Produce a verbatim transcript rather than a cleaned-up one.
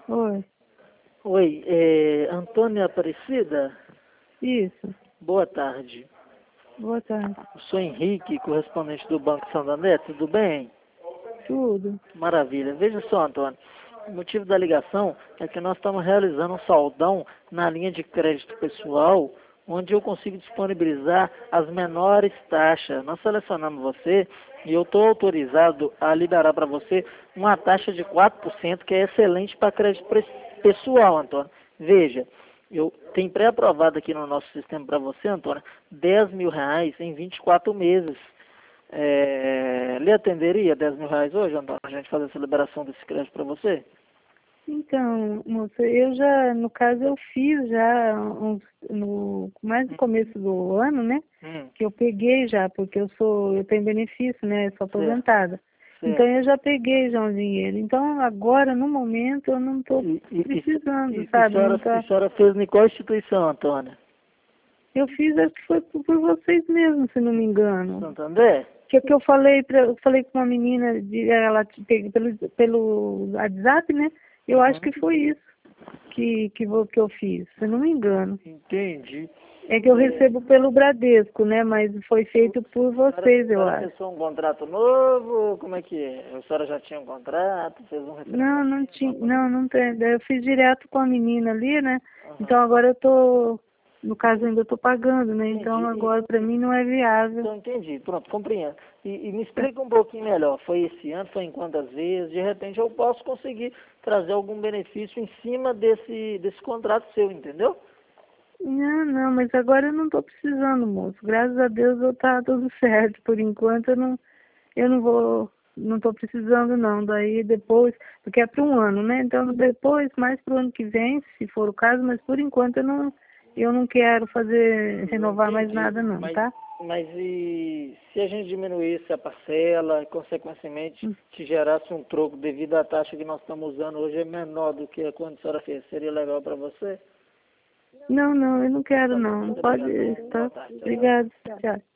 Oi, Oi, é Antônia Aparecida? isso. Boa tarde. Boa tarde. Eu sou Henrique, correspondente do Banco Santander, tudo bem? Tudo. Maravilha. Veja só, Antônio, o motivo da ligação é que nós estamos realizando um saldão na linha de crédito pessoal, onde eu consigo disponibilizar as menores taxas. Nós selecionamos você e eu estou autorizado a liberar para você uma taxa de quatro por cento, que é excelente para crédito pre- pessoal, Antônio. Veja, eu tenho pré-aprovado aqui no nosso sistema para você, Antônio, dez mil reais em vinte e quatro meses. É, lhe atenderia dez mil reais hoje, Antônio, a gente fazer essa liberação desse crédito para você? Então, moça, eu já, no caso, eu fiz já uns, no, mais no começo do ano, né? Hum, Que eu peguei já, porque eu sou, eu tenho benefício, né? Sou certo, aposentada. Então certo. eu já peguei já um dinheiro. Então agora, no momento, eu não estou E, e, e, precisando, e, e, sabe? Não senhora, e tá. senhora fez em qual instituição, Antônia? Eu fiz, acho que foi por, por vocês mesmos, se não me engano. Santander? Que que eu falei para eu falei com uma menina de ela te pega pelo pelo WhatsApp, né? Eu acho que Uhum. foi isso que que vo- que eu fiz, se eu não me engano. Entendi. É que eu É, recebo pelo Bradesco, né? Mas foi feito por a senhora, a vocês, eu senhora acho. acessou um contrato novo? Como é que é? A senhora já tinha um contrato? Fez um Não, não refrescamento? tinha, não, não tem. Daí eu fiz direto com a menina ali, né? Aham. Então agora eu tô, no caso ainda eu tô pagando, né? Então Entendi. agora para mim não é viável. Então, entendi. Pronto, compreendo. E, e me Tá. explica um pouquinho melhor. Foi esse ano? Foi em quantas vezes? De repente eu posso conseguir trazer algum benefício em cima desse, desse contrato seu, entendeu? Não, não, mas agora eu não tô precisando, moço. Graças a Deus eu tá tudo certo. Por enquanto eu não, eu não vou, não tô precisando não. Daí depois, porque é para um ano, né? Então depois, mais pro ano que vem, se for o caso, mas por enquanto eu não, eu não quero fazer, Eu renovar mais entendi. nada não, Mas, tá? mas e se a gente diminuísse a parcela e, consequentemente, te gerasse um troco devido à taxa que nós estamos usando hoje é menor do que a quando a senhora fez? Seria legal para você? Não, não, eu não quero Tá bom, não. muito Pode, obrigado. Boa tá? tarde. Tchau, tchau. Obrigado. Tchau.